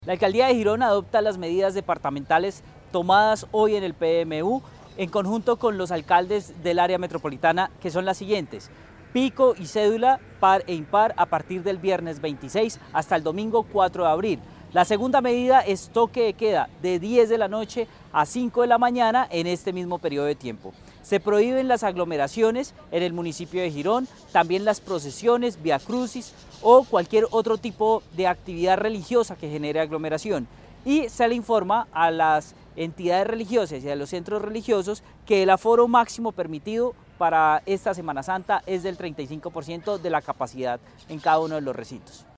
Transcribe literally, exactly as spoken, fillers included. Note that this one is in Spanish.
La Alcaldía de Girón adopta las medidas departamentales tomadas hoy en el P M U en conjunto con los alcaldes del área metropolitana, que son las siguientes: pico y cédula par e impar a partir del viernes veintiséis hasta el domingo cuatro de abril. La segunda medida es toque de queda de diez de la noche a cinco de la mañana en este mismo periodo de tiempo. Se prohíben las aglomeraciones en el municipio de Girón, también las procesiones, viacrucis o cualquier otro tipo de actividad religiosa que genere aglomeración. Y se le informa a las entidades religiosas y a los centros religiosos que el aforo máximo permitido para esta Semana Santa es del treinta y cinco por ciento de la capacidad en cada uno de los recintos.